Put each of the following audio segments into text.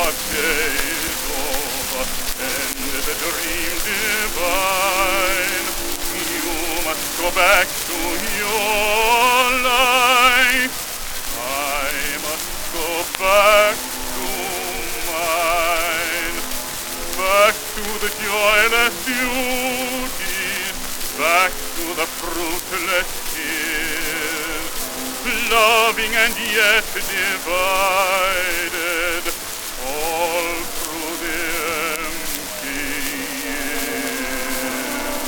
days over, and the dream divine. You must go back to your life. I must go back to mine. Back to the joyless duties, back to the fruitless years, loving and yet divided, all through the empty years.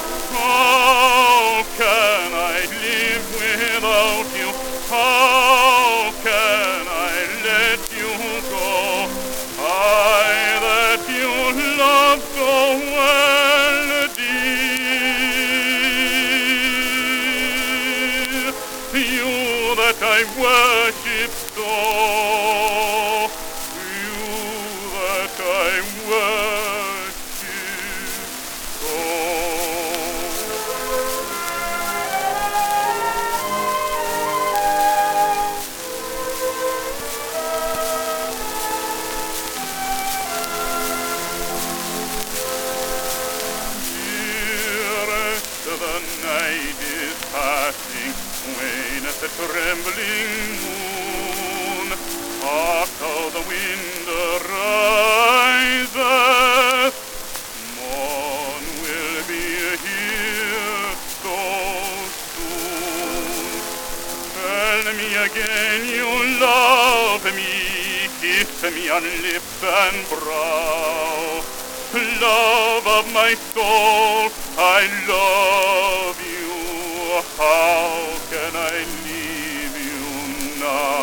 How can I live without you? How can I let you go? I that you love so well, dear, you that I worship so, you that I worship so. The night is passing, wane at the trembling moon. Hark how the wind arises, morn will be here so soon. Tell me again you love me, kiss me on lips and brow. Love of my soul, I love you. How can I leave you now?